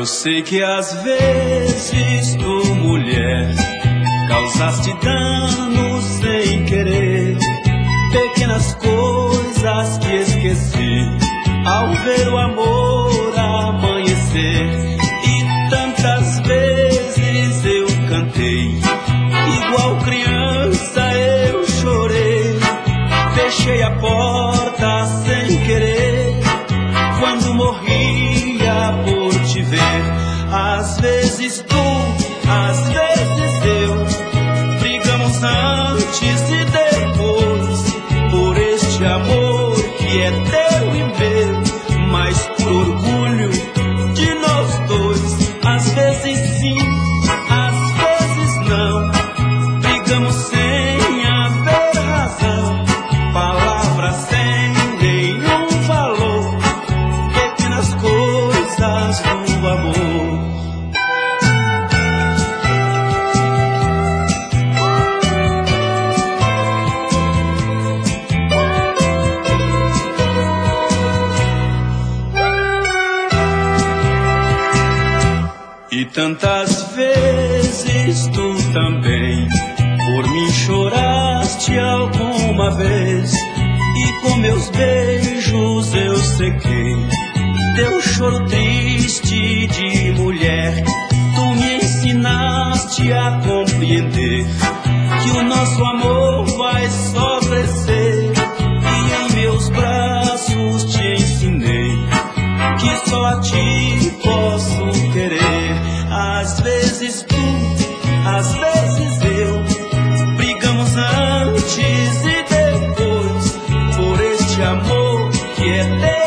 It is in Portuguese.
sei que às vezes tu, mulher, causaste dano sem querer. Pequenas coisas que esqueci ao ver o amor amanhecer. E tantas vezes eu cantei, igual criança eu chorei. Fechei a porta sem querer quando morria por te ver. Às vezes tu, às vezes eu, brigamos antes e depois por este amor que é teu e meu, mas por orgulho de nós dois. Às vezes sim, às vezes não, brigamos sem haver razão, palavras sem nenhum valor, pequenas coisas do amor. E tantas vezes tu também por mim choraste alguma vez, e com meus beijos eu sequei teu choro triste de mulher. Tu me ensinaste a compreender que o nosso amor vai só crescer, e em meus braços te ensinei que só a ti posso querer. Às vezes tu, às vezes eu, brigamos antes e depois por este amor que é teu